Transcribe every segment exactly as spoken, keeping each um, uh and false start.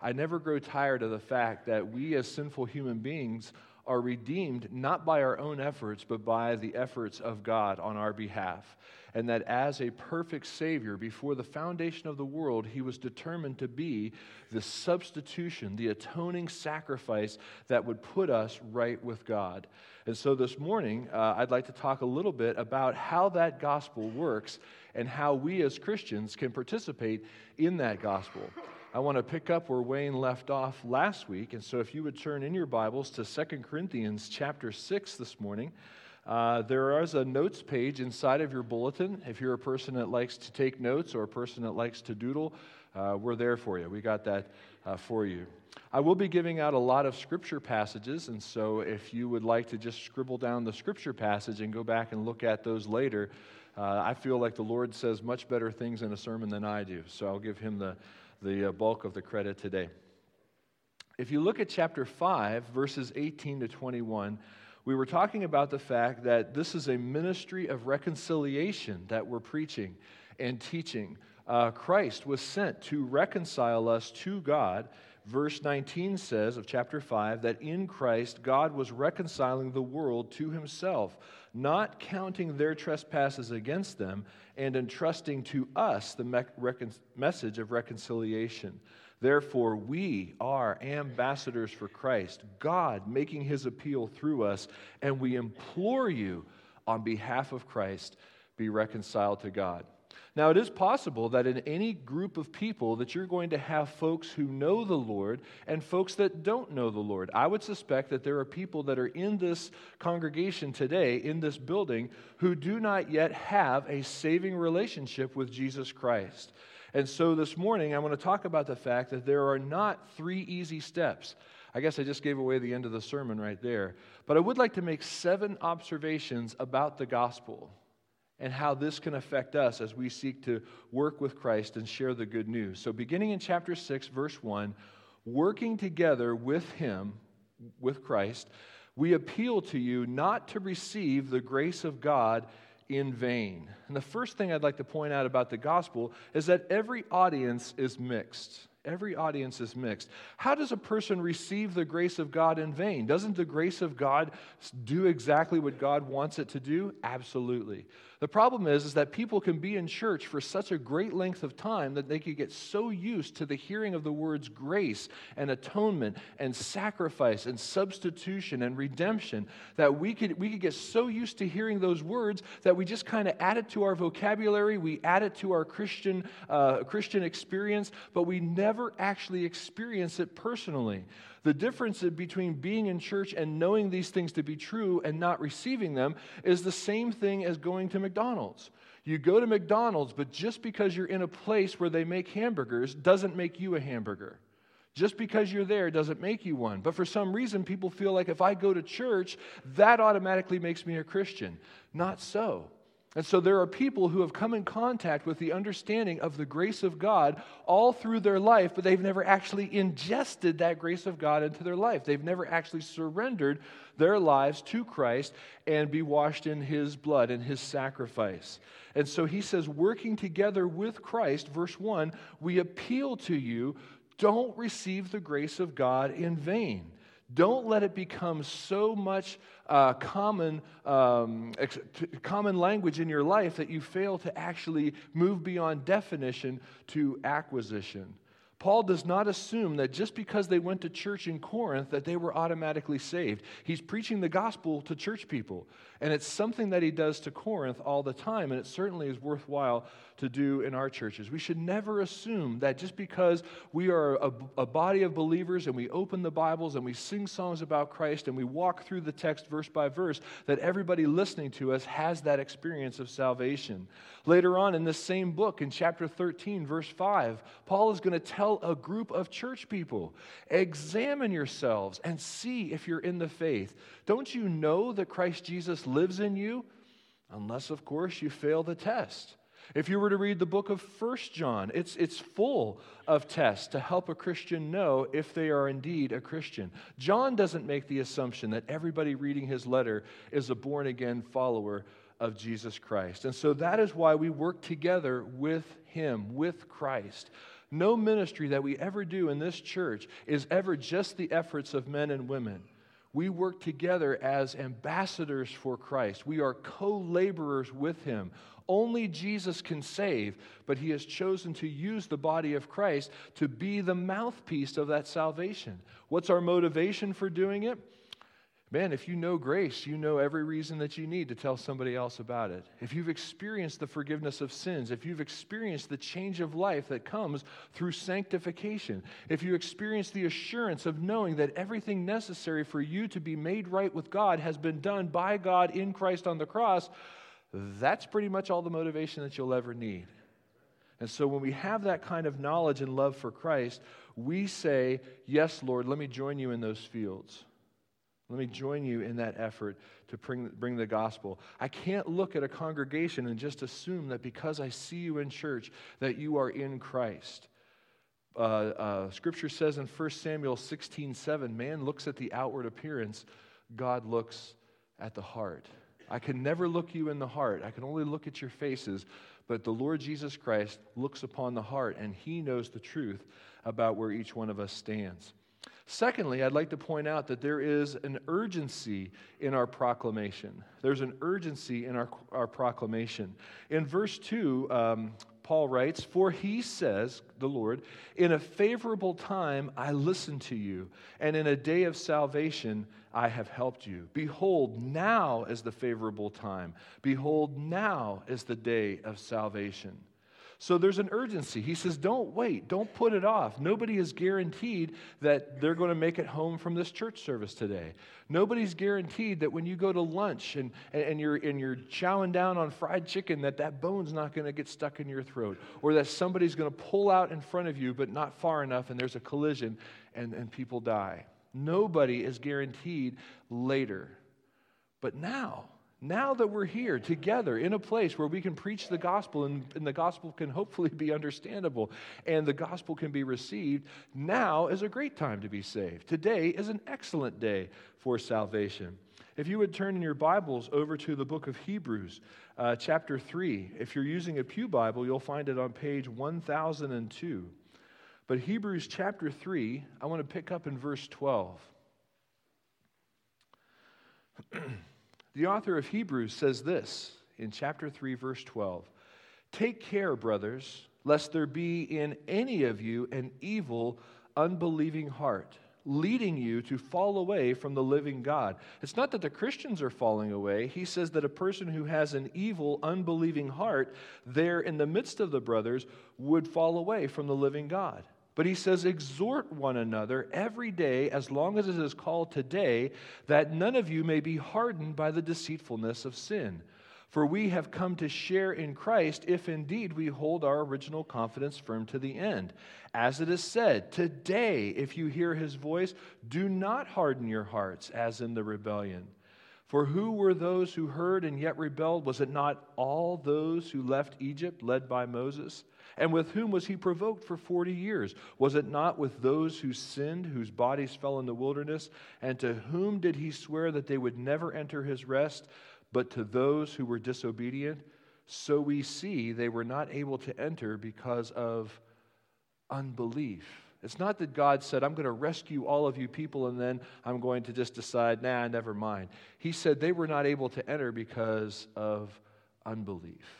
I never grow tired of the fact that we as sinful human beings are redeemed not by our own efforts, but by the efforts of God on our behalf. And that as a perfect Savior, before the foundation of the world, He was determined to be the substitution, the atoning sacrifice that would put us right with God. And so this morning, uh, I'd like to talk a little bit about how that gospel works and how we as Christians can participate in that gospel. I want to pick up where Wayne left off last week, and so if you would turn in your Bibles to Second Corinthians chapter six this morning. Uh, there is a notes page inside of your bulletin. If you're a person that likes to take notes or a person that likes to doodle, uh, we're there for you. We got that uh, for you. I will be giving out a lot of scripture passages, and so if you would like to just scribble down the scripture passage and go back and look at those later, uh, I feel like the Lord says much better things in a sermon than I do, so I'll give Him the, the uh, bulk of the credit today. If you look at chapter five, verses eighteen to twenty-one, we were talking about the fact that this is a ministry of reconciliation that we're preaching and teaching. Uh, Christ was sent to reconcile us to God. Verse nineteen says of chapter five that in Christ God was reconciling the world to Himself, not counting their trespasses against them, and entrusting to us the me- recon- message of reconciliation. Therefore, we are ambassadors for Christ, God making His appeal through us, and we implore you on behalf of Christ, be reconciled to God. Now, it is possible that in any group of people that you're going to have folks who know the Lord and folks that don't know the Lord. I would suspect that there are people that are in this congregation today, in this building, who do not yet have a saving relationship with Jesus Christ. And so this morning, I want to talk about the fact that there are not three easy steps. I guess I just gave away the end of the sermon right there. But I would like to make seven observations about the gospel and how this can affect us as we seek to work with Christ and share the good news. So beginning in chapter six, verse one, working together with Him, with Christ, we appeal to you not to receive the grace of God in vain. And the first thing I'd like to point out about the gospel is that every audience is mixed. Every audience is mixed. How does a person receive the grace of God in vain? Doesn't the grace of God do exactly what God wants it to do? Absolutely. The problem is, is that people can be in church for such a great length of time that they could get so used to the hearing of the words grace and atonement and sacrifice and substitution and redemption that we could we could get so used to hearing those words that we just kind of add it to our vocabulary, we add it to our Christian uh, Christian experience, but we never actually experience it personally. The difference between being in church and knowing these things to be true and not receiving them is the same thing as going to McDonald's. You go to McDonald's, but just because you're in a place where they make hamburgers doesn't make you a hamburger. Just because you're there doesn't make you one. But for some reason, people feel like if I go to church, that automatically makes me a Christian. Not so. And so there are people who have come in contact with the understanding of the grace of God all through their life, but they've never actually ingested that grace of God into their life. They've never actually surrendered their lives to Christ and be washed in His blood and His sacrifice. And so he says, working together with Christ, verse one, we appeal to you, don't receive the grace of God in vain. Don't let it become so much uh, common um, ex- common language in your life that you fail to actually move beyond definition to acquisition. Paul does not assume that just because they went to church in Corinth that they were automatically saved. He's preaching the gospel to church people, and it's something that he does to Corinth all the time, and it certainly is worthwhile to do in our churches. We should never assume that just because we are a, a body of believers and we open the Bibles and we sing songs about Christ and we walk through the text verse by verse, that everybody listening to us has that experience of salvation. Later on in this same book, in chapter thirteen, verse five, Paul is going to tell a group of church people, examine yourselves and see if you're in the faith. Don't you know that Christ Jesus lives in you? Unless, of course, you fail the test. If you were to read the book of First John, it's, it's full of tests to help a Christian know if they are indeed a Christian. John doesn't make the assumption that everybody reading his letter is a born-again follower of Jesus Christ. And so that is why we work together with Him, with Christ. No ministry that we ever do in this church is ever just the efforts of men and women. We work together as ambassadors for Christ. We are co-laborers with Him. Only Jesus can save, but He has chosen to use the body of Christ to be the mouthpiece of that salvation. What's our motivation for doing it? Man, if you know grace, you know every reason that you need to tell somebody else about it. If you've experienced the forgiveness of sins, if you've experienced the change of life that comes through sanctification, if you experience the assurance of knowing that everything necessary for you to be made right with God has been done by God in Christ on the cross, that's pretty much all the motivation that you'll ever need. And so when we have that kind of knowledge and love for Christ, we say, yes, Lord, let me join you in those fields. Let me join you in that effort to bring, bring the gospel. I can't look at a congregation and just assume that because I see you in church that you are in Christ. Uh, uh, scripture says in First Samuel sixteen seven, man looks at the outward appearance, God looks at the heart. I can never look you in the heart. I can only look at your faces, but the Lord Jesus Christ looks upon the heart, and He knows the truth about where each one of us stands. Secondly, I'd like to point out that there is an urgency in our proclamation. There's an urgency in our, our proclamation. In verse two, um, Paul writes, "For He says, the Lord, in a favorable time I listened to you, and in a day of salvation I have helped you. Behold, now is the favorable time. Behold, now is the day of salvation." So there's an urgency. He says, don't wait. Don't put it off. Nobody is guaranteed that they're going to make it home from this church service today. Nobody's guaranteed that when you go to lunch and, and, you're, and you're chowing down on fried chicken, that that bone's not going to get stuck in your throat, or that somebody's going to pull out in front of you but not far enough and there's a collision and, and people die. Nobody is guaranteed later. But now, Now that we're here together in a place where we can preach the gospel and, and the gospel can hopefully be understandable and the gospel can be received, now is a great time to be saved. Today is an excellent day for salvation. If you would turn in your Bibles over to the book of Hebrews, uh, chapter three. If you're using a Pew Bible, you'll find it on page one thousand two. But Hebrews chapter three, I want to pick up in verse twelve. The author of Hebrews says this in chapter three, verse twelve. "Take care, brothers, lest there be in any of you an evil, unbelieving heart, leading you to fall away from the living God." It's not that the Christians are falling away. He says that a person who has an evil, unbelieving heart there in the midst of the brothers would fall away from the living God. But he says, "Exhort one another every day, as long as it is called today, that none of you may be hardened by the deceitfulness of sin. For we have come to share in Christ, if indeed we hold our original confidence firm to the end. As it is said, today, if you hear His voice, do not harden your hearts, as in the rebellion. For who were those who heard and yet rebelled? Was it not all those who left Egypt, led by Moses? And with whom was He provoked for forty years? Was it not with those who sinned, whose bodies fell in the wilderness? And to whom did He swear that they would never enter His rest, but to those who were disobedient? So we see they were not able to enter because of unbelief." It's not that God said, "I'm going to rescue all of you people and then I'm going to just decide, nah, never mind." He said they were not able to enter because of unbelief.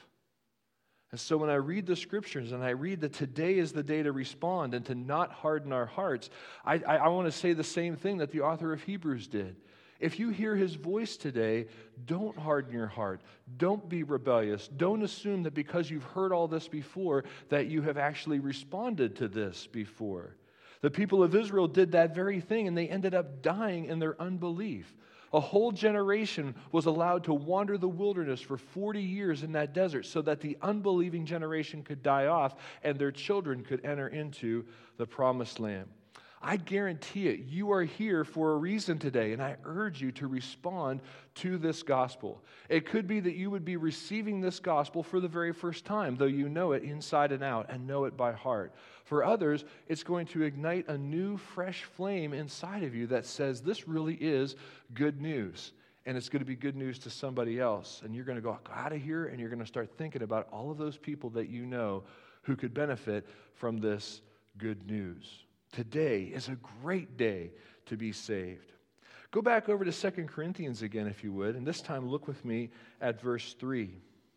And so when I read the scriptures and I read that today is the day to respond and to not harden our hearts, I, I, I want to say the same thing that the author of Hebrews did. If you hear His voice today, don't harden your heart. Don't be rebellious. Don't assume that because you've heard all this before that you have actually responded to this before. The people of Israel did that very thing, and they ended up dying in their unbelief. A whole generation was allowed to wander the wilderness for forty years in that desert so that the unbelieving generation could die off and their children could enter into the promised land. I guarantee it, you are here for a reason today, and I urge you to respond to this gospel. It could be that you would be receiving this gospel for the very first time, though you know it inside and out and know it by heart. For others, it's going to ignite a new, fresh flame inside of you that says, this really is good news, and it's going to be good news to somebody else. And you're going to go out of here, and you're going to start thinking about all of those people that you know who could benefit from this good news. Today is a great day to be saved. Go back over to Second Corinthians again, if you would, and this time look with me at verse three.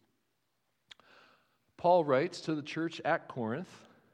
Paul writes to the church at Corinth.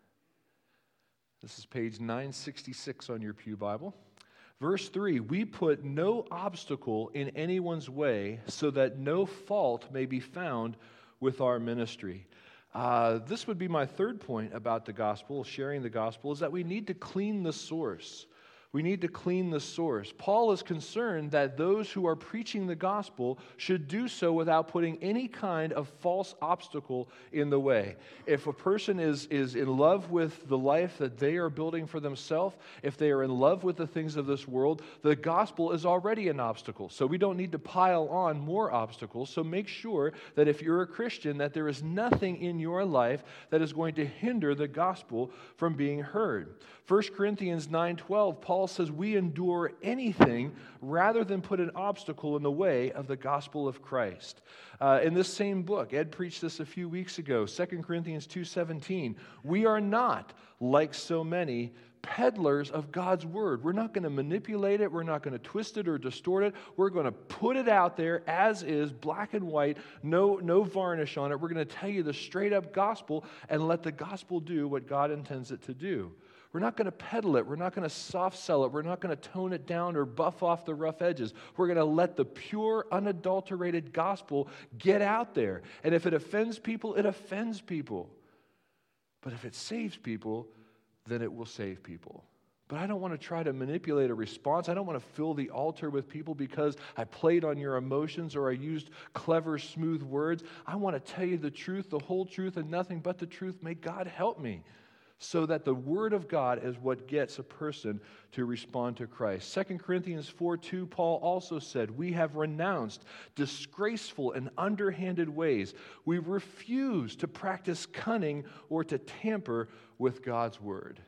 This is page nine sixty-six on your pew Bible. Verse three, we put no obstacle in anyone's way so that no fault may be found with our ministry. Uh, this would be my third point about the gospel, sharing the gospel, is that we need to clean the source. We need to clean the source. Paul is concerned that those who are preaching the gospel should do so without putting any kind of false obstacle in the way. If a person is, is in love with the life that they are building for themselves, if they are in love with the things of this world, the gospel is already an obstacle. So we don't need to pile on more obstacles. So make sure that if you're a Christian, that there is nothing in your life that is going to hinder the gospel from being heard. First Corinthians nine twelve, Paul says we endure anything rather than put an obstacle in the way of the gospel of Christ. Uh, in this same book, Ed preached this a few weeks ago, Second Corinthians two seventeen, we are not like so many peddlers of God's word. We're not going to manipulate it. We're not going to twist it or distort it. We're going to put it out there as is, black and white, no, no varnish on it. We're going to tell you the straight up gospel and let the gospel do what God intends it to do. We're not going to peddle it. We're not going to soft sell it. We're not going to tone it down or buff off the rough edges. We're going to let the pure, unadulterated gospel get out there. And if it offends people, it offends people. But if it saves people, then it will save people. But I don't want to try to manipulate a response. I don't want to fill the altar with people because I played on your emotions or I used clever, smooth words. I want to tell you the truth, the whole truth, and nothing but the truth. May God help me. So that the word of God is what gets a person to respond to Christ. Second Corinthians four two, Paul also said, we have renounced disgraceful and underhanded ways. We refuse to practice cunning or to tamper with God's word.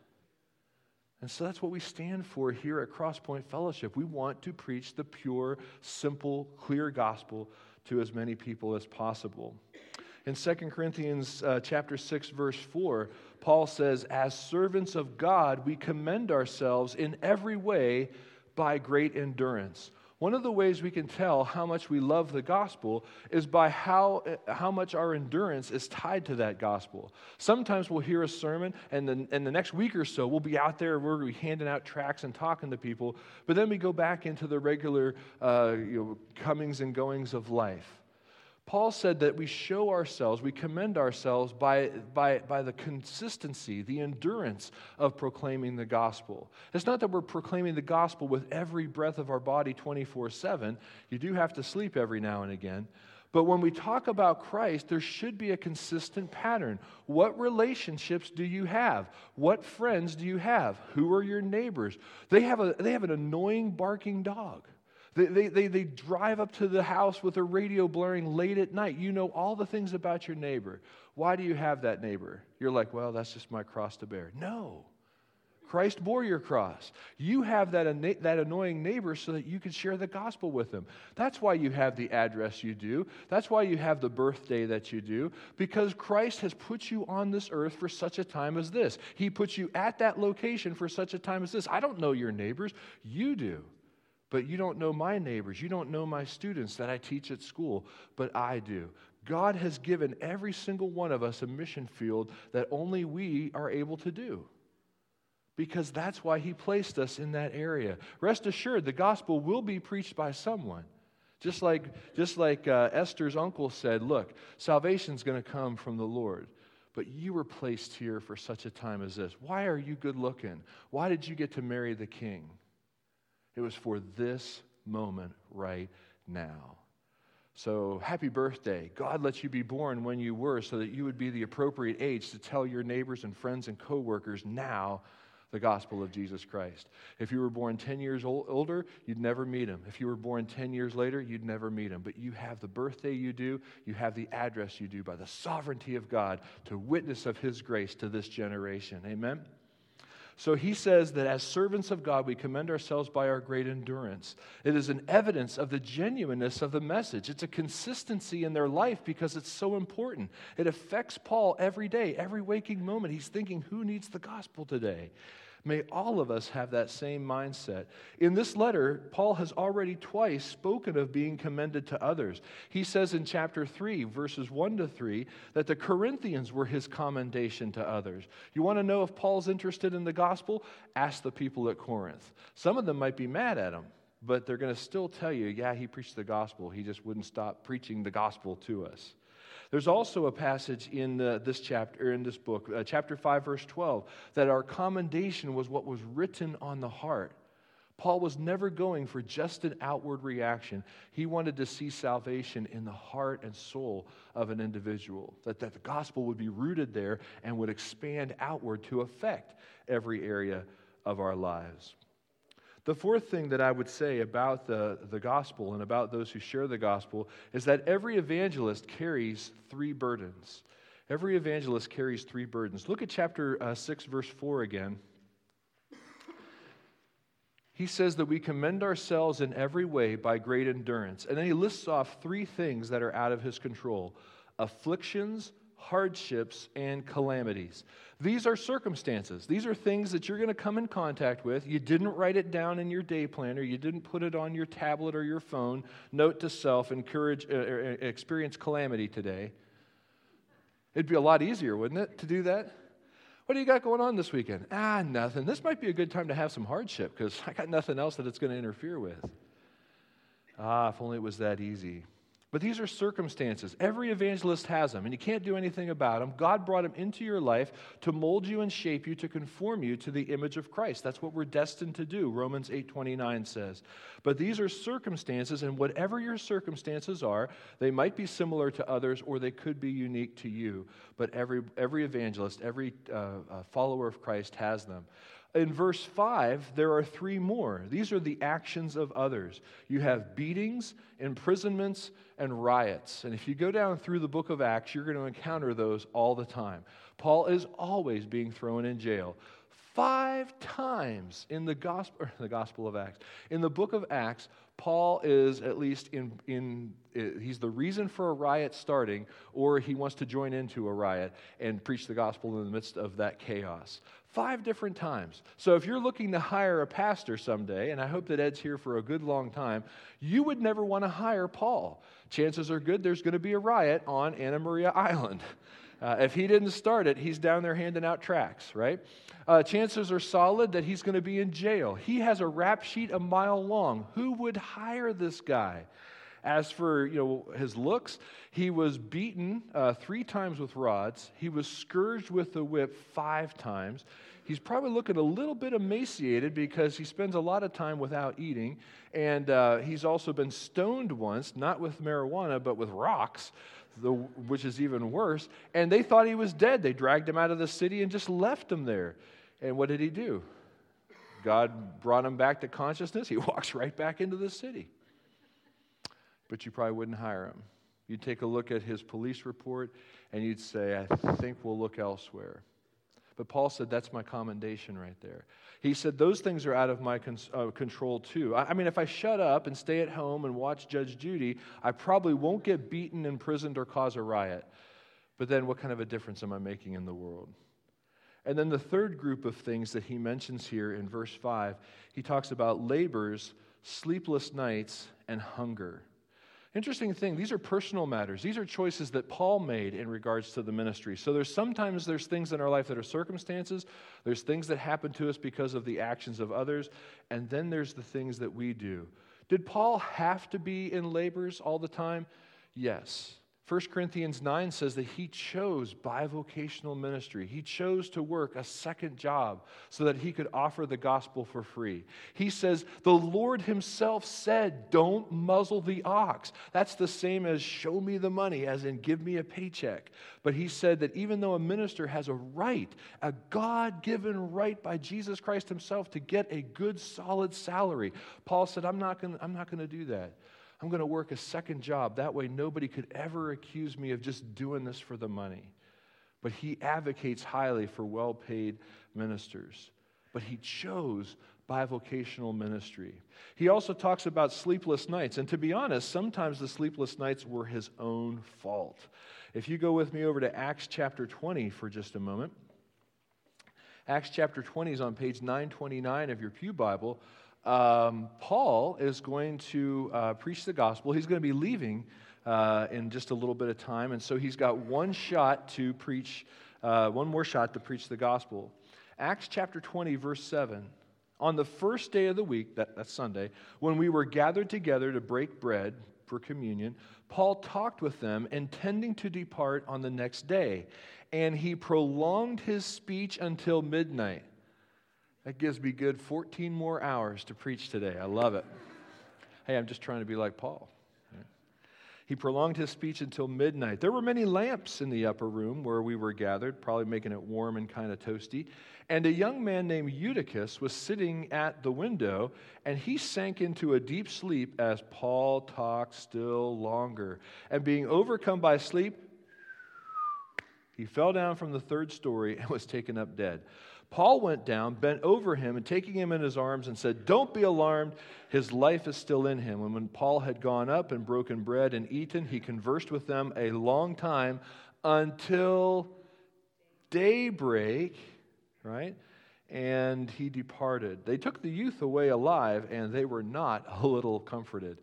And so that's what we stand for here at Crosspoint Fellowship. We want to preach the pure, simple, clear gospel to as many people as possible. In Second Corinthians uh, chapter six, verse four, Paul says, as servants of God, we commend ourselves in every way by great endurance. One of the ways we can tell how much we love the gospel is by how, how much our endurance is tied to that gospel. Sometimes we'll hear a sermon, and then and the next week or so, we'll be out there, we're going to be handing out tracts and talking to people, but then we go back into the regular uh, you know, comings and goings of life. Paul said that we show ourselves, we commend ourselves by, by, by the consistency, the endurance of proclaiming the gospel. It's not that we're proclaiming the gospel with every breath of our body twenty-four seven. You do have to sleep every now and again. But when we talk about Christ, there should be a consistent pattern. What relationships do you have? What friends do you have? Who are your neighbors? They have a, they have an annoying barking dog. They, they, they, they drive up to the house with a radio blaring late at night. You know all the things about your neighbor. Why do you have that neighbor? You're like, well, that's just my cross to bear. No. Christ bore your cross. You have that, that annoying neighbor so that you can share the gospel with them. That's why you have the address you do. That's why you have the birthday that you do, because Christ has put you on this earth for such a time as this. He put you at that location for such a time as this. I don't know your neighbors. You do. But you don't know my neighbors. You don't know my students that I teach at school, but I do. God has given every single one of us a mission field that only we are able to do, because that's why He placed us in that area. Rest assured, the gospel will be preached by someone. Just like, just like uh, Esther's uncle said, look, salvation's going to come from the Lord. But you were placed here for such a time as this. Why are you good looking? Why did you get to marry the king? It was for this moment right now. So happy birthday. God let you be born when you were so that you would be the appropriate age to tell your neighbors and friends and coworkers now the gospel of Jesus Christ. If you were born ten years old, older, you'd never meet Him. If you were born ten years later, you'd never meet Him. But you have the birthday you do, you have the address you do by the sovereignty of God to witness of His grace to this generation. Amen? So he says that as servants of God, we commend ourselves by our great endurance. It is an evidence of the genuineness of the message. It's a consistency in their life because it's so important. It affects Paul every day, every waking moment. He's thinking, who needs the gospel today? May all of us have that same mindset. In this letter, Paul has already twice spoken of being commended to others. He says in chapter three, verses one to three, that the Corinthians were his commendation to others. You want to know if Paul's interested in the gospel? Ask the people at Corinth. Some of them might be mad at him, but they're going to still tell you, yeah, he preached the gospel. He just wouldn't stop preaching the gospel to us. There's also a passage in uh, this chapter, or in this book, uh, chapter five, verse twelve, that our commendation was what was written on the heart. Paul was never going for just an outward reaction. He wanted to see salvation in the heart and soul of an individual, that, that the gospel would be rooted there and would expand outward to affect every area of our lives. The fourth thing that I would say about the, the gospel and about those who share the gospel is that every evangelist carries three burdens. Every evangelist carries three burdens. Look at chapter uh, six, verse four again. He says that we commend ourselves in every way by great endurance. And then he lists off three things that are out of his control: afflictions, hardships, and calamities. These are circumstances. These are things that you're going to come in contact with. You didn't write it down in your day planner. You didn't put it on your tablet or your phone. Note to self, encourage, uh, experience calamity today. It'd be a lot easier, wouldn't it, to do that? What do you got going on this weekend? Ah, nothing. This might be a good time to have some hardship because I got nothing else that it's going to interfere with. Ah, if only it was that easy. But these are circumstances. Every evangelist has them, and you can't do anything about them. God brought them into your life to mold you and shape you, to conform you to the image of Christ. That's what we're destined to do, Romans eight twenty-nine says. But these are circumstances, and whatever your circumstances are, they might be similar to others, or they could be unique to you. But every, every evangelist, every uh, uh, follower of Christ has them. In verse five, there are three more. These are the actions of others. You have beatings, imprisonments, and riots. And if you go down through the book of Acts, you're going to encounter those all the time. Paul is always being thrown in jail. Five times in the gospel, the Gospel of Acts. In the book of Acts, Paul is at least in, in, he's the reason for a riot starting, or he wants to join into a riot and preach the gospel in the midst of that chaos. Five different times. So if you're looking to hire a pastor someday, and I hope that Ed's here for a good long time, you would never want to hire Paul. Chances are good there's going to be a riot on Anna Maria Island. Uh, if he didn't start it, he's down there handing out tracts, right? Uh, chances are solid that he's going to be in jail. He has a rap sheet a mile long. Who would hire this guy? As for, you know, his looks, he was beaten uh, three times with rods. He was scourged with the whip five times. He's probably looking a little bit emaciated because he spends a lot of time without eating. And uh, he's also been stoned once, not with marijuana, but with rocks, the, which is even worse. And they thought he was dead. They dragged him out of the city and just left him there. And what did he do? God brought him back to consciousness. He walks right back into the city. But you probably wouldn't hire him. You'd take a look at his police report and you'd say, I think we'll look elsewhere. But Paul said, that's my commendation right there. He said, those things are out of my con- uh, control too. I, I mean, if I shut up and stay at home and watch Judge Judy, I probably won't get beaten, imprisoned, or cause a riot. But then what kind of a difference am I making in the world? And then the third group of things that he mentions here in verse five, he talks about labors, sleepless nights, and hunger. Interesting thing, these are personal matters. These are choices that Paul made in regards to the ministry. So there's sometimes there's things in our life that are circumstances. There's things that happen to us because of the actions of others. And then there's the things that we do. Did Paul have to be in labors all the time? Yes. First Corinthians nine says that he chose bivocational ministry. He chose to work a second job so that he could offer the gospel for free. He says, the Lord himself said, don't muzzle the ox. That's the same as show me the money, as in give me a paycheck. But he said that even though a minister has a right, a God-given right by Jesus Christ himself to get a good, solid salary, Paul said, I'm not going I'm not going to do that. I'm going to work a second job. That way nobody could ever accuse me of just doing this for the money. But he advocates highly for well-paid ministers. but he chose bivocational ministry. He also talks about sleepless nights, and to be honest, sometimes the sleepless nights were his own fault. If you go with me over to Acts chapter twenty for just a moment. Acts chapter twenty is on page nine twenty-nine of your Pew Bible. Um, Paul is going to uh, preach the gospel. He's going to be leaving uh, in just a little bit of time, and so he's got one shot to preach, uh, one more shot to preach the gospel. Acts chapter twenty, verse seven. On the first day of the week, that, that's Sunday, when we were gathered together to break bread for communion, Paul talked with them, intending to depart on the next day, and he prolonged his speech until midnight. That gives me good fourteen more hours to preach today. I love it. Hey, I'm just trying to be like Paul. He prolonged his speech until midnight. There were many lamps in the upper room where we were gathered, probably making it warm and kind of toasty. And a young man named Eutychus was sitting at the window, and he sank into a deep sleep as Paul talked still longer. And being overcome by sleep, he fell down from the third story and was taken up dead. Paul went down, bent over him, and taking him in his arms and said, "Don't be alarmed, his life is still in him." And when Paul had gone up and broken bread and eaten, he conversed with them a long time until daybreak, right? And he departed. They took the youth away alive, and they were not a little comforted.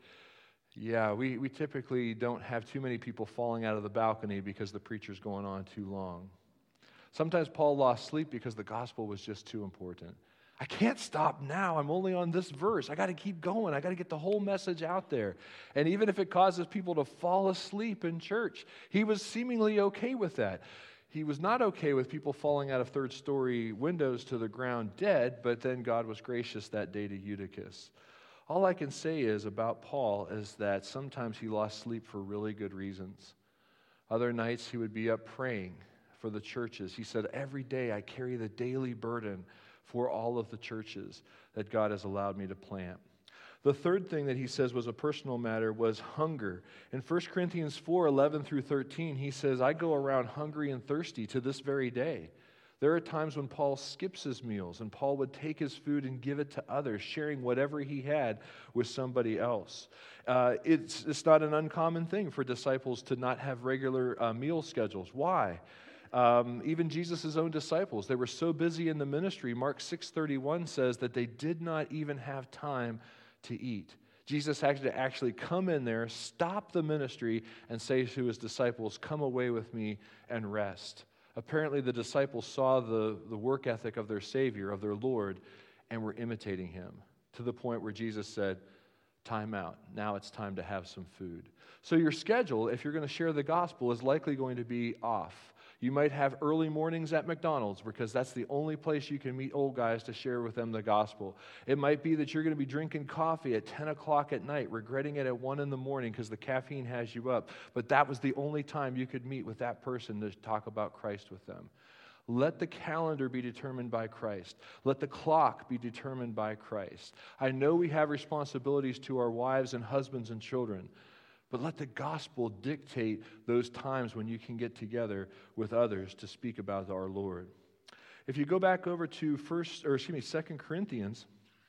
Yeah, we, we typically don't have too many people falling out of the balcony because the preacher's going on too long. Sometimes Paul lost sleep because the gospel was just too important. I can't stop now. I'm only on this verse. I got to keep going. I got to get the whole message out there. And even if it causes people to fall asleep in church, he was seemingly okay with that. He was not okay with people falling out of third-story windows to the ground dead, but then God was gracious that day to Eutychus. All I can say is about Paul is that sometimes he lost sleep for really good reasons. Other nights he would be up praying for the churches. He said, every day I carry the daily burden for all of the churches that God has allowed me to plant. The third thing that he says was a personal matter was hunger. In First Corinthians four, eleven through thirteen, he says, I go around hungry and thirsty to this very day. There are times when Paul skips his meals, and Paul would take his food and give it to others, sharing whatever he had with somebody else. Uh, it's, it's not an uncommon thing for disciples to not have regular uh, meal schedules. Why? Um, even Jesus' own disciples, they were so busy in the ministry. Mark six thirty-one says that they did not even have time to eat. Jesus had to actually come in there, stop the ministry, and say to his disciples, come away with me and rest. Apparently the disciples saw the, the work ethic of their Savior, of their Lord, and were imitating him to the point where Jesus said, time out. Now it's time to have some food. So your schedule, if you're going to share the gospel, is likely going to be off. You might have early mornings at McDonald's because that's the only place you can meet old guys to share with them the gospel. It might be that you're going to be drinking coffee at ten o'clock at night, regretting it at one in the morning because the caffeine has you up. But that was the only time you could meet with that person to talk about Christ with them. Let the calendar be determined by Christ. Let the clock be determined by Christ. I know we have responsibilities to our wives and husbands and children, but let the gospel dictate those times when you can get together with others to speak about our Lord. If you go back over to first, or excuse me, Second Corinthians,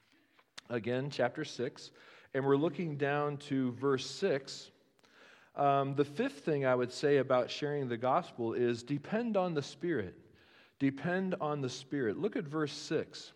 again, chapter six, and we're looking down to verse six. Um, the fifth thing I would say about sharing the gospel is depend on the Spirit. Depend on the Spirit. Look at verse six.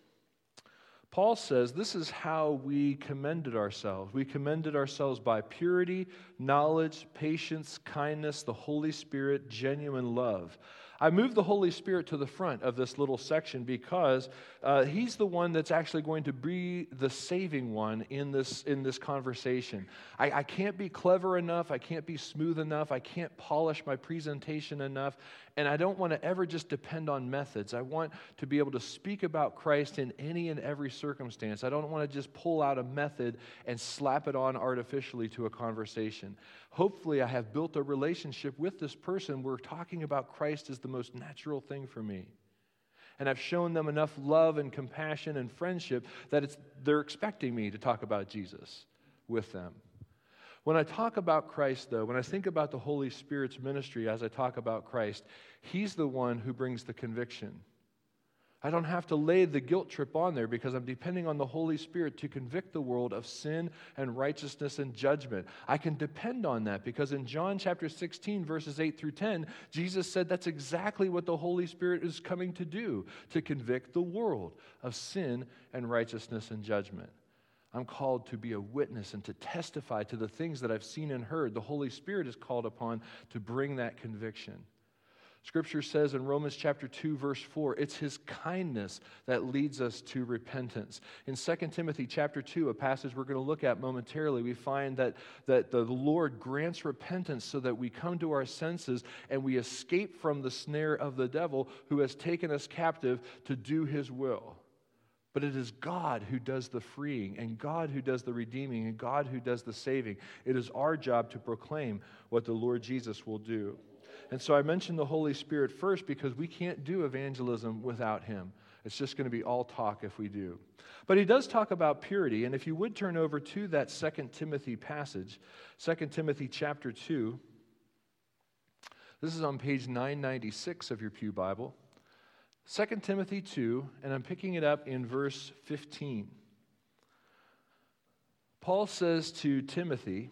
Paul says this is how we commended ourselves. We commended ourselves by purity, knowledge, patience, kindness, the Holy Spirit, genuine love. I moved the Holy Spirit to the front of this little section because uh, he's the one that's actually going to be the saving one in this, in this conversation. I, I can't be clever enough. I can't be smooth enough. I can't polish my presentation enough. And I don't want to ever just depend on methods. I want to be able to speak about Christ in any and every circumstance. I don't want to just pull out a method and slap it on artificially to a conversation. Hopefully, I have built a relationship with this person where talking about Christ is the most natural thing for me. And I've shown them enough love and compassion and friendship that it's, they're expecting me to talk about Jesus with them. When I talk about Christ, though, when I think about the Holy Spirit's ministry as I talk about Christ, he's the one who brings the conviction. I don't have to lay the guilt trip on there because I'm depending on the Holy Spirit to convict the world of sin and righteousness and judgment. I can depend on that because in John chapter sixteen, verses eight through ten, Jesus said that's exactly what the Holy Spirit is coming to do, to convict the world of sin and righteousness and judgment. I'm called to be a witness and to testify to the things that I've seen and heard. The Holy Spirit is called upon to bring that conviction. Scripture says in Romans chapter two, verse four, it's His kindness that leads us to repentance. In Second Timothy chapter two, a passage we're going to look at momentarily, we find that, that the Lord grants repentance so that we come to our senses and we escape from the snare of the devil who has taken us captive to do His will. But it is God who does the freeing and God who does the redeeming and God who does the saving. It is our job to proclaim what the Lord Jesus will do. And so I mentioned the Holy Spirit first because we can't do evangelism without Him. It's just going to be all talk if we do. But He does talk about purity, and if you would turn over to that Second Timothy passage, Second Timothy chapter two, this is on page nine ninety-six of your Pew Bible. Second Timothy two, and I'm picking it up in verse fifteen. Paul says to Timothy,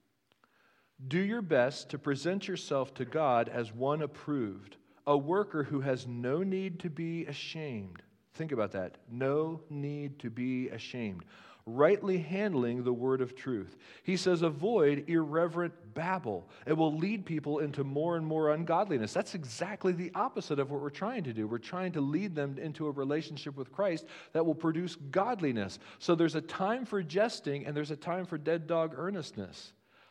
"Do your best to present yourself to God as one approved, a worker who has no need to be ashamed." Think about that. No need to be ashamed. Rightly handling the word of truth. He says, avoid irreverent babble. It will lead people into more and more ungodliness. That's exactly the opposite of what we're trying to do. We're trying to lead them into a relationship with Christ that will produce godliness. So there's a time for jesting and there's a time for dead dog earnestness.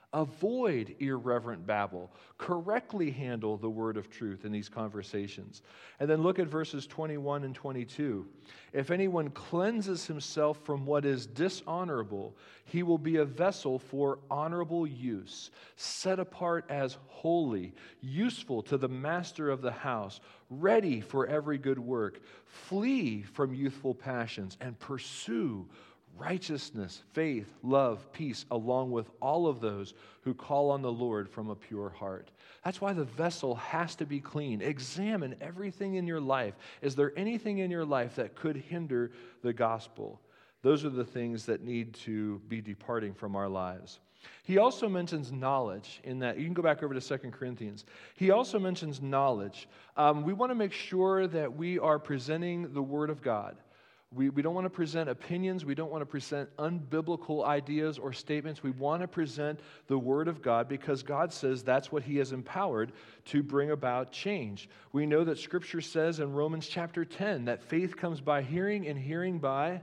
Avoid irreverent babble. Correctly handle the word of truth in these conversations. And then look at verses twenty-one and twenty-two. If anyone cleanses himself from what is dishonorable, he will be a vessel for honorable use, set apart as holy, useful to the master of the house, ready for every good work. Flee from youthful passions and pursue righteousness, faith, love, peace, along with all of those who call on the Lord from a pure heart. That's why the vessel has to be clean. Examine everything in your life. Is there anything in your life that could hinder the gospel? Those are the things that need to be departing from our lives. He also mentions knowledge in that. You can go back over to Second Corinthians. He also mentions knowledge. Um, we want to make sure that we are presenting the Word of God. We, we don't want to present opinions. We don't want to present unbiblical ideas or statements. We want to present the Word of God because God says that's what He has empowered to bring about change. We know that Scripture says in Romans chapter ten that faith comes by hearing and hearing by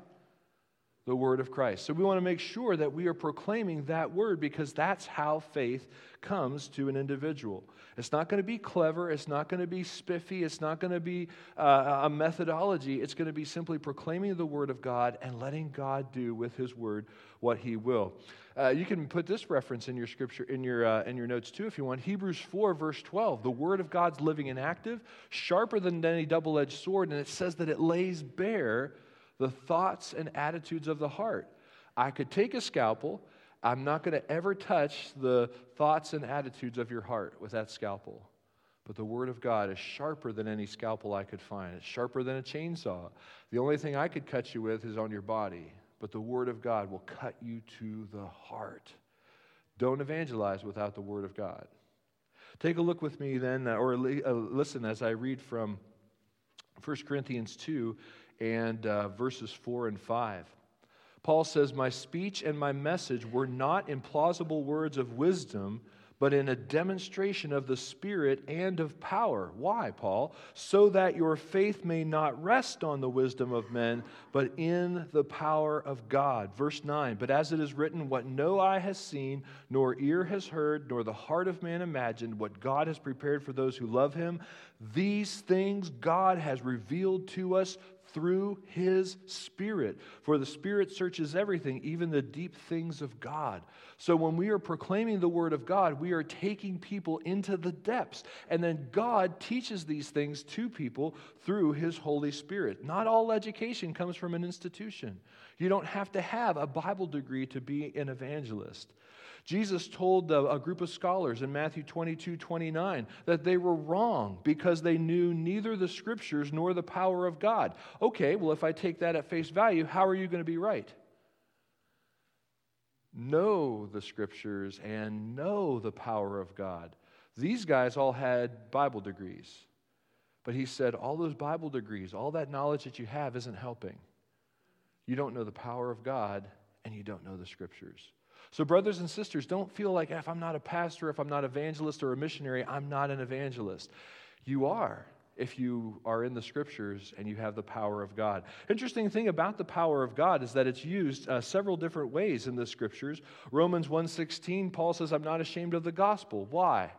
the word of Christ. So we want to make sure that we are proclaiming that word because that's how faith comes to an individual. It's not going to be clever. It's not going to be spiffy. It's not going to be uh, a methodology. It's going to be simply proclaiming the word of God and letting God do with His word what He will. Uh, you can put this reference in your scripture, in your uh, in your notes too if you want. Hebrews four, verse twelve. The word of God's living and active, sharper than any double-edged sword, and it says that it lays bare the thoughts and attitudes of the heart. I could take a scalpel. I'm not going to ever touch the thoughts and attitudes of your heart with that scalpel. But the Word of God is sharper than any scalpel I could find. It's sharper than a chainsaw. The only thing I could cut you with is on your body. But the Word of God will cut you to the heart. Don't evangelize without the Word of God. Take a look with me then, or listen as I read from First Corinthians two, and uh, verses four and five. Paul says, "My speech and my message were not in plausible words of wisdom, but in a demonstration of the Spirit and of power." Why, Paul? "So that your faith may not rest on the wisdom of men, but in the power of God." Verse nine, "But as it is written, what no eye has seen, nor ear has heard, nor the heart of man imagined, what God has prepared for those who love Him, these things God has revealed to us through His Spirit. For the Spirit searches everything, even the deep things of God." So when we are proclaiming the Word of God, we are taking people into the depths. And then God teaches these things to people through His Holy Spirit. Not all education comes from an institution. You don't have to have a Bible degree to be an evangelist. Jesus told a group of scholars in Matthew twenty-two twenty-nine that they were wrong because they knew neither the Scriptures nor the power of God. Okay, well, if I take that at face value, how are you going to be right? Know the Scriptures and know the power of God. These guys all had Bible degrees. But he said, all those Bible degrees, all that knowledge that you have isn't helping. You don't know the power of God, and you don't know the Scriptures. So brothers and sisters, don't feel like if I'm not a pastor, if I'm not an evangelist or a missionary, I'm not an evangelist. You are, if you are in the Scriptures and you have the power of God. Interesting thing about the power of God is that it's used uh, several different ways in the Scriptures. Romans one sixteen, Paul says, I'm not ashamed of the gospel. Why?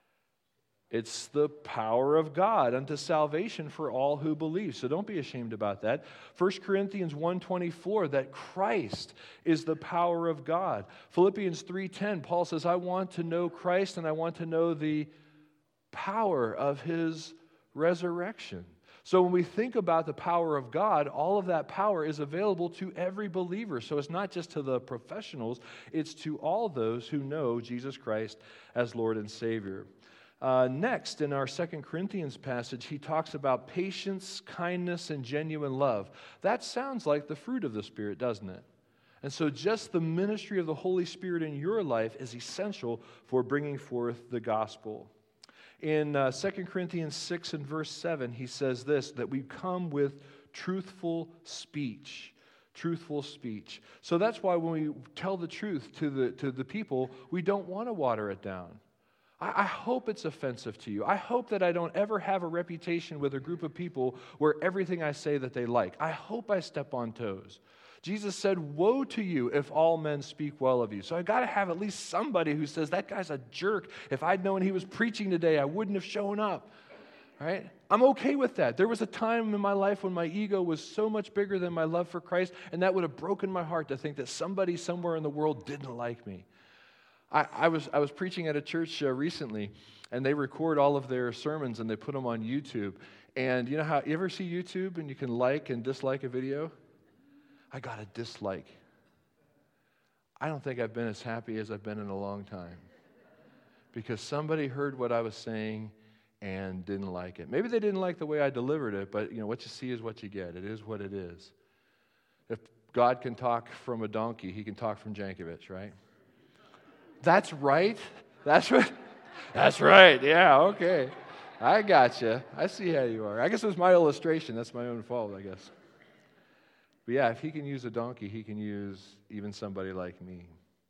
It's the power of God unto salvation for all who believe. So don't be ashamed about that. First Corinthians one twenty-four, that Christ is the power of God. Philippians three ten, Paul says, I want to know Christ and I want to know the power of His resurrection. So when we think about the power of God, all of that power is available to every believer. So it's not just to the professionals, it's to all those who know Jesus Christ as Lord and Savior. Uh, next, in our Second Corinthians passage, he talks about patience, kindness, and genuine love. That sounds like the fruit of the Spirit, doesn't it? And so just the ministry of the Holy Spirit in your life is essential for bringing forth the gospel. In uh, Second Corinthians six and verse seven, he says this, that we come with truthful speech. Truthful speech. So that's why when we tell the truth to the, to the people, we don't want to water it down. I hope it's offensive to you. I hope that I don't ever have a reputation with a group of people where everything I say that they like. I hope I step on toes. Jesus said, woe to you if all men speak well of you. So I got to have at least somebody who says, that guy's a jerk. If I'd known he was preaching today, I wouldn't have shown up. Right? I'm okay with that. There was a time in my life when my ego was so much bigger than my love for Christ, and that would have broken my heart to think that somebody somewhere in the world didn't like me. I, I was I was preaching at a church uh, recently, and they record all of their sermons and they put them on YouTube. And you know how you ever see YouTube and you can like and dislike a video? I got a dislike. I don't think I've been as happy as I've been in a long time because somebody heard what I was saying and didn't like it. Maybe they didn't like the way I delivered it, but you know what you see is what you get. It is what it is. If God can talk from a donkey, He can talk from Jankovic, right? That's right. That's right. That's right. Yeah, okay. I gotcha. I see how you are. I guess it was my illustration. That's my own fault, I guess. But yeah, if He can use a donkey, He can use even somebody like me.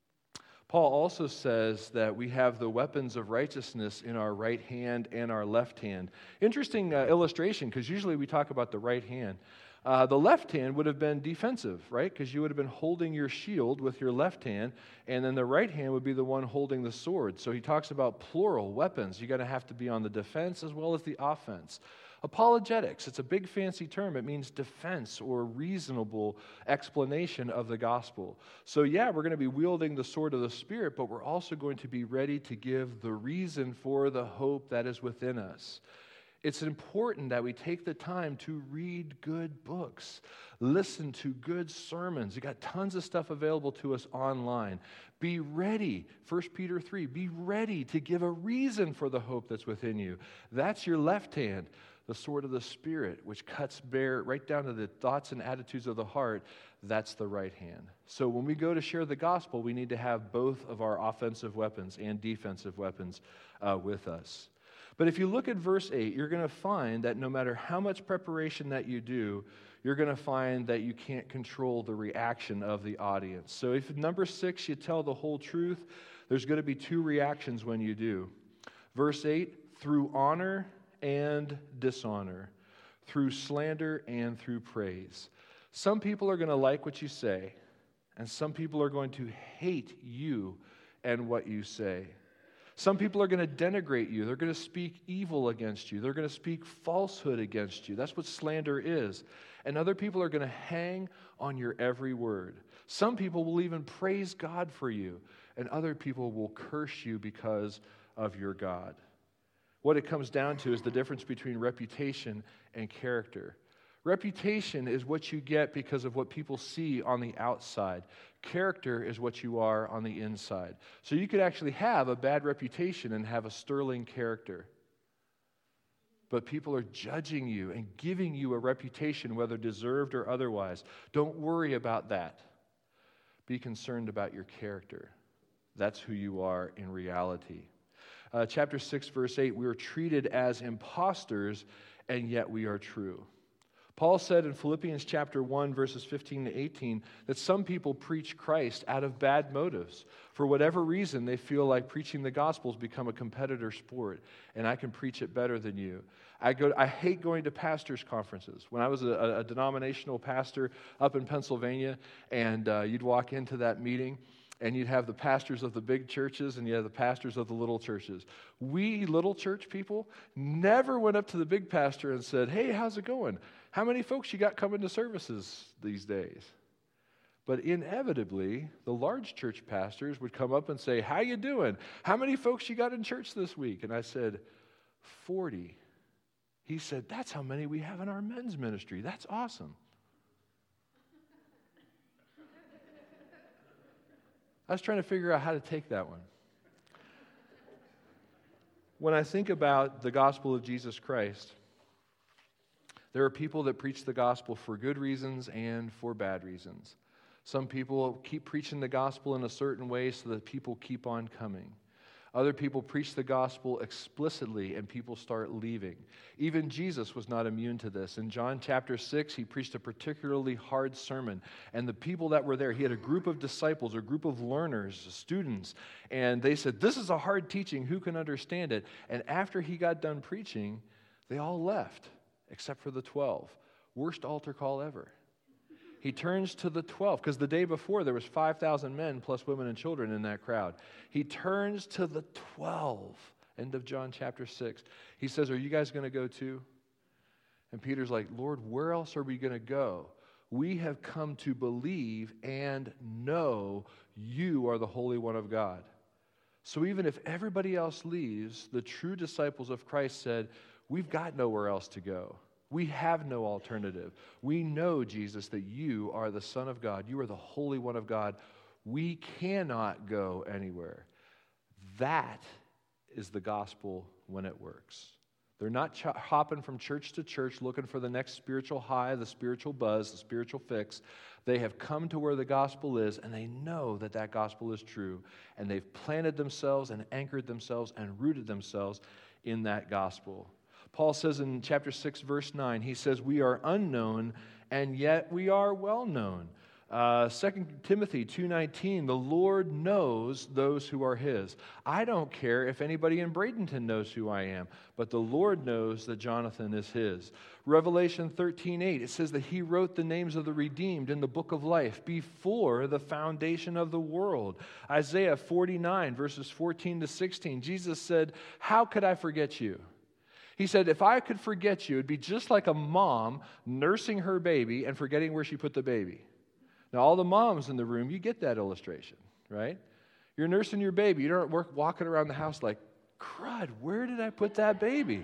Paul also says that we have the weapons of righteousness in our right hand and our left hand. Interesting uh, illustration, because usually we talk about the right hand. Uh, the left hand would have been defensive, right? Because you would have been holding your shield with your left hand, and then the right hand would be the one holding the sword. So he talks about plural weapons. You're going to have to be on the defense as well as the offense. Apologetics, it's a big fancy term. It means defense or reasonable explanation of the gospel. So yeah, we're going to be wielding the sword of the Spirit, but we're also going to be ready to give the reason for the hope that is within us. It's important that we take the time to read good books, listen to good sermons. You got tons of stuff available to us online. Be ready, First Peter three, be ready to give a reason for the hope that's within you. That's your left hand, the sword of the Spirit, which cuts bare right down to the thoughts and attitudes of the heart. That's the right hand. So when we go to share the gospel, we need to have both of our offensive weapons and defensive weapons uh, with us. But if you look at verse eight, you're going to find that no matter how much preparation that you do, you're going to find that you can't control the reaction of the audience. So if number six, you tell the whole truth, there's going to be two reactions when you do. Verse eight, through honor and dishonor, through slander and through praise. Some people are going to like what you say, and some people are going to hate you and what you say. Some people are going to denigrate you. They're going to speak evil against you. They're going to speak falsehood against you. That's what slander is. And other people are going to hang on your every word. Some people will even praise God for you, and other people will curse you because of your God. What it comes down to is the difference between reputation and character. Reputation is what you get because of what people see on the outside. Character is what you are on the inside. So you could actually have a bad reputation and have a sterling character. But people are judging you and giving you a reputation, whether deserved or otherwise. Don't worry about that. Be concerned about your character. That's who you are in reality. Uh, chapter six, verse eight, we are treated as impostors, and yet we are true. Paul said in Philippians chapter one, verses fifteen to eighteen, that some people preach Christ out of bad motives. For whatever reason, they feel like preaching the gospel has become a competitor sport, and I can preach it better than you. I go. I hate going to pastors' conferences. When I was a, a denominational pastor up in Pennsylvania, and uh, you'd walk into that meeting, and you'd have the pastors of the big churches, and you have the pastors of the little churches. We little church people never went up to the big pastor and said, "Hey, how's it going? How many folks you got coming to services these days?" But inevitably, the large church pastors would come up and say, "How you doing? How many folks you got in church this week?" And I said, forty. He said, "That's how many we have in our men's ministry. That's awesome." I was trying to figure out how to take that one. When I think about the gospel of Jesus Christ, there are people that preach the gospel for good reasons and for bad reasons. Some people keep preaching the gospel in a certain way so that people keep on coming. Other people preach the gospel explicitly and people start leaving. Even Jesus was not immune to this. In John chapter six, he preached a particularly hard sermon. And the people that were there, he had a group of disciples, a group of learners, students, and they said, "This is a hard teaching. Who can understand it?" And after he got done preaching, they all left, except for the twelve. Worst altar call ever. He turns to the twelve, because the day before there was five thousand men plus women and children in that crowd. He turns to the twelve, end of John chapter six. He says, "Are you guys going to go too?" And Peter's like, "Lord, where else are we going to go? We have come to believe and know you are the Holy One of God." So even if everybody else leaves, the true disciples of Christ said, "We've got nowhere else to go. We have no alternative. We know, Jesus, that you are the Son of God. You are the Holy One of God. We cannot go anywhere." That is the gospel when it works. They're not ch- hopping from church to church looking for the next spiritual high, the spiritual buzz, the spiritual fix. They have come to where the gospel is, and they know that that gospel is true, and they've planted themselves and anchored themselves and rooted themselves in that gospel. Paul says in chapter six, verse nine, he says, "We are unknown, and yet we are well known." Uh, Second Timothy two nineteen, "The Lord knows those who are his." I don't care if anybody in Bradenton knows who I am, but the Lord knows that Jonathan is his. Revelation thirteen eight, it says that he wrote the names of the redeemed in the book of life before the foundation of the world. Isaiah forty-nine, verses fourteen to sixteen, Jesus said, "How could I forget you?" He said, "If I could forget you, it'd be just like a mom nursing her baby and forgetting where she put the baby." Now, all the moms in the room, you get that illustration, right? You're nursing your baby. You don't work walking around the house like, "Crud, where did I put that baby?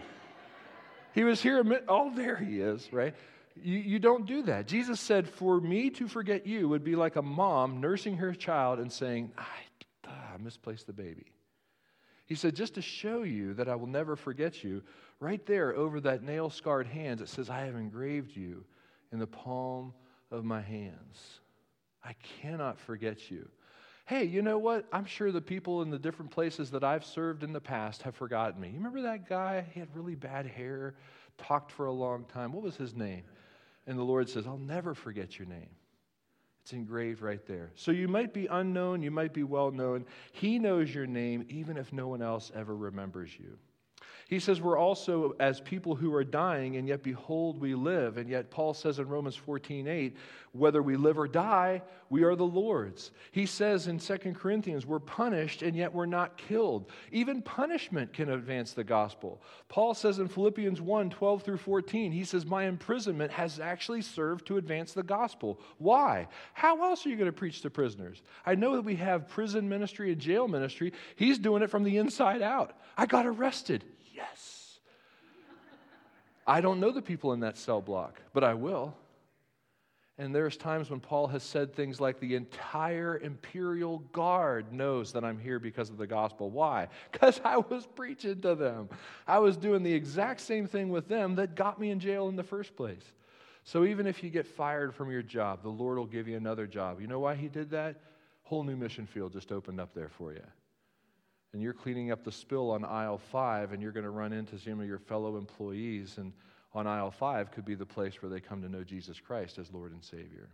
He was here a minute. Oh, there he is," right? You, you don't do that. Jesus said, "For me to forget you would be like a mom nursing her child and saying, I, ah, I misplaced the baby." He said, just to show you that I will never forget you, right there over that nail-scarred hands, it says, "I have engraved you in the palm of my hands." I cannot forget you. Hey, you know what? I'm sure the people in the different places that I've served in the past have forgotten me. You remember that guy? He had really bad hair, talked for a long time. What was his name? And the Lord says, "I'll never forget your name." It's engraved right there. So you might be unknown, you might be well known. He knows your name even if no one else ever remembers you. He says we're also as people who are dying, and yet behold, we live. And yet Paul says in Romans fourteen eight, whether we live or die, we are the Lord's. He says in Second Corinthians, we're punished, and yet we're not killed. Even punishment can advance the gospel. Paul says in Philippians one twelve through fourteen, he says, my imprisonment has actually served to advance the gospel. Why? How else are you going to preach to prisoners? I know that we have prison ministry and jail ministry. He's doing it from the inside out. I got arrested. Yes. I don't know the people in that cell block, but I will. And there's times when Paul has said things like, the entire imperial guard knows that I'm here because of the gospel. Why? Because I was preaching to them. I was doing the exact same thing with them that got me in jail in the first place. So even if you get fired from your job, the Lord will give you another job. You know why he did that? Whole new mission field just opened up there for you. And you're cleaning up the spill on aisle five, and you're going to run into some of your fellow employees, and on aisle five could be the place where they come to know Jesus Christ as Lord and Savior.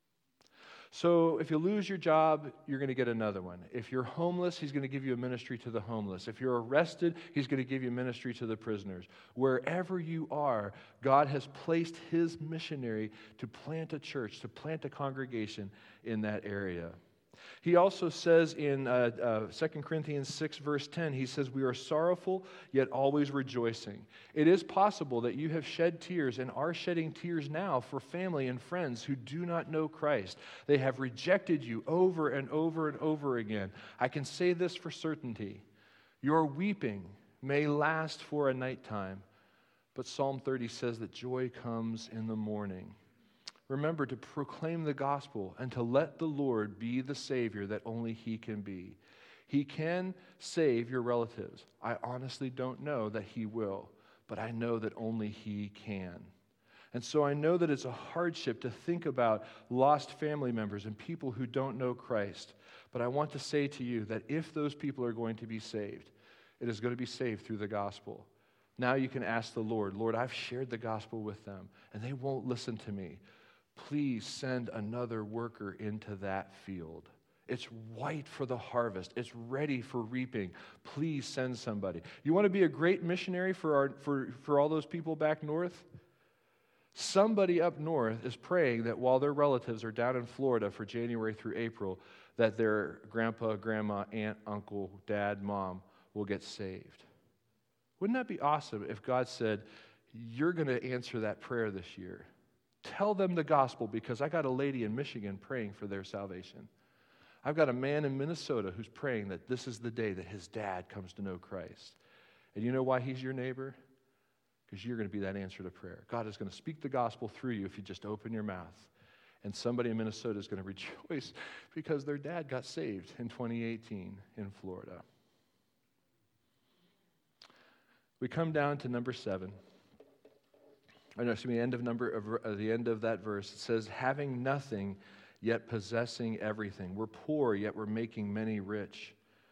So if you lose your job, you're going to get another one. If you're homeless, he's going to give you a ministry to the homeless. If you're arrested, he's going to give you ministry to the prisoners. Wherever you are, God has placed his missionary to plant a church, to plant a congregation in that area. He also says in uh, uh, Second Corinthians six, verse ten, he says, we are sorrowful, yet always rejoicing. It is possible that you have shed tears and are shedding tears now for family and friends who do not know Christ. They have rejected you over and over and over again. I can say this for certainty. Your weeping may last for a nighttime, but Psalm thirty says that joy comes in the morning. Remember to proclaim the gospel and to let the Lord be the Savior that only he can be. He can save your relatives. I honestly don't know that he will, but I know that only he can. And so I know that it's a hardship to think about lost family members and people who don't know Christ. But I want to say to you that if those people are going to be saved, it is going to be saved through the gospel. Now you can ask the Lord, Lord, I've shared the gospel with them, and they won't listen to me. Please send another worker into that field. It's white for the harvest. It's ready for reaping. Please send somebody. You want to be a great missionary for our for, for all those people back north? Somebody up north is praying that while their relatives are down in Florida for January through April, that their grandpa, grandma, aunt, uncle, dad, mom will get saved. Wouldn't that be awesome if God said, you're going to answer that prayer this year? Tell them the gospel, because I got a lady in Michigan praying for their salvation. I've got a man in Minnesota who's praying that this is the day that his dad comes to know Christ. And you know why he's your neighbor? Because you're going to be that answer to prayer. God is going to speak the gospel through you if you just open your mouth. And somebody in Minnesota is going to rejoice because their dad got saved in twenty eighteen in Florida. We come down to number seven. Oh, no, excuse me, end of number of uh, the end of that verse. It says, having nothing, yet possessing everything. We're poor, yet we're making many rich.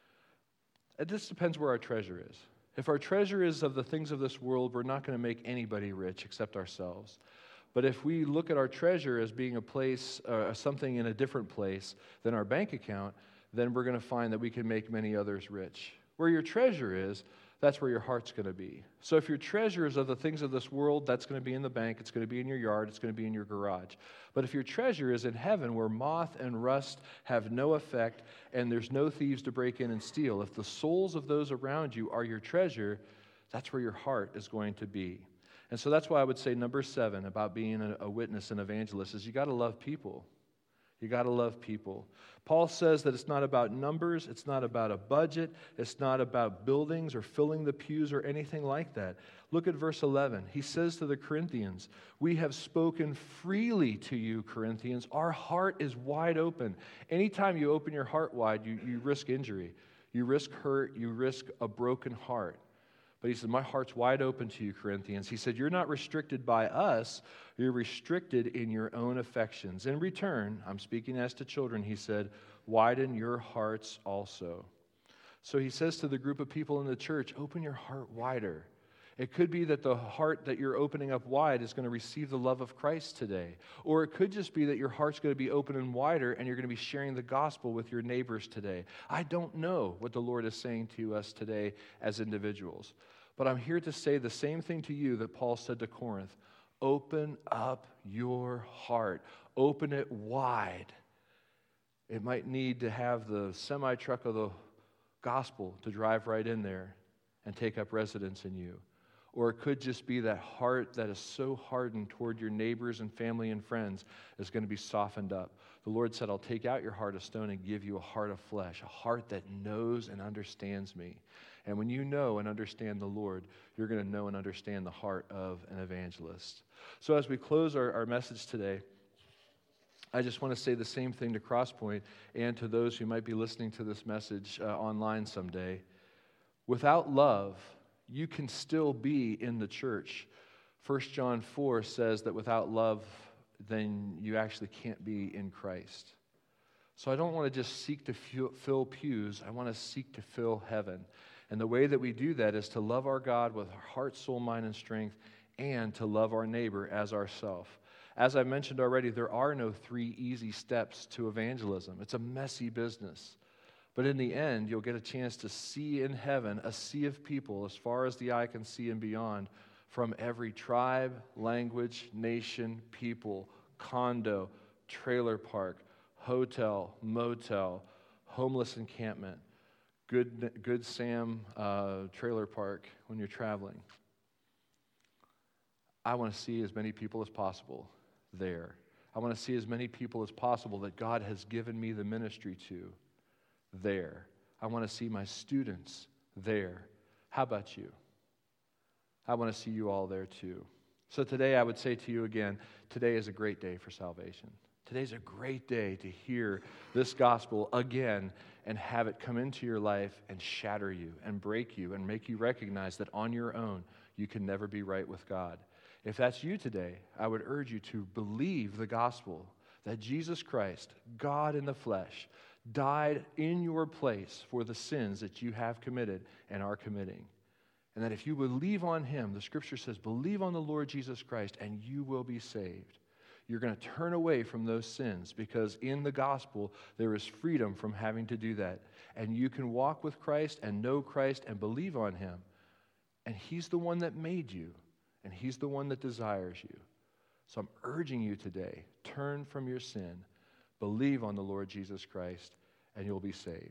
It just depends where our treasure is. If our treasure is of the things of this world, we're not going to make anybody rich except ourselves. But if we look at our treasure as being a place, uh, something in a different place than our bank account, then we're going to find that we can make many others rich. Where your treasure is, that's where your heart's going to be. So if your treasure is of the things of this world, that's going to be in the bank, it's going to be in your yard, it's going to be in your garage. But if your treasure is in heaven, where moth and rust have no effect, and there's no thieves to break in and steal, if the souls of those around you are your treasure, that's where your heart is going to be. And so that's why I would say number seven about being a, a witness and evangelist is you got to love people. You got to love people. Paul says that it's not about numbers, it's not about a budget, it's not about buildings or filling the pews or anything like that. Look at verse eleven. He says to the Corinthians, we have spoken freely to you, Corinthians. Our heart is wide open. Anytime you open your heart wide, you, you risk injury. You risk hurt, you risk a broken heart. But he said, my heart's wide open to you, Corinthians. He said, you're not restricted by us. You're restricted in your own affections. In return, I'm speaking as to children, he said, widen your hearts also. So he says to the group of people in the church, open your heart wider. It could be that the heart that you're opening up wide is going to receive the love of Christ today. Or it could just be that your heart's going to be open and wider and you're going to be sharing the gospel with your neighbors today. I don't know what the Lord is saying to us today as individuals. But I'm here to say the same thing to you that Paul said to Corinth. Open up your heart. Open it wide. It might need to have the semi-truck of the gospel to drive right in there and take up residence in you. Or it could just be that heart that is so hardened toward your neighbors and family and friends is going to be softened up. The Lord said, I'll take out your heart of stone and give you a heart of flesh, a heart that knows and understands me. And when you know and understand the Lord, you're going to know and understand the heart of an evangelist. So as we close our, our message today, I just want to say the same thing to Crosspoint and to those who might be listening to this message uh, online someday. Without love, you can still be in the church. First John four says that without love, then you actually can't be in Christ. So I don't want to just seek to fill pews. I want to seek to fill heaven. And the way that we do that is to love our God with our heart, soul, mind, and strength, and to love our neighbor as ourselves. As I mentioned already, there are no three easy steps to evangelism. It's a messy business. But in the end, you'll get a chance to see in heaven a sea of people as far as the eye can see and beyond, from every tribe, language, nation, people, condo, trailer park, hotel, motel, homeless encampment, Good, Good Sam uh, trailer park when you're traveling. I want to see as many people as possible there. I want to see as many people as possible that God has given me the ministry to there. I want to see my students there. How about you? I want to see you all there too. So today I would say to you again, today is a great day for salvation. Today's a great day to hear this gospel again and have it come into your life and shatter you and break you and make you recognize that on your own you can never be right with God. If that's you today, I would urge you to believe the gospel that Jesus Christ, God in the flesh, died in your place for the sins that you have committed and are committing. And that if you believe on him, the scripture says, believe on the Lord Jesus Christ and you will be saved. You're going to turn away from those sins because in the gospel there is freedom from having to do that. And you can walk with Christ and know Christ and believe on him. And he's the one that made you. And he's the one that desires you. So I'm urging you today, turn from your sin, believe on the Lord Jesus Christ, and you'll be saved.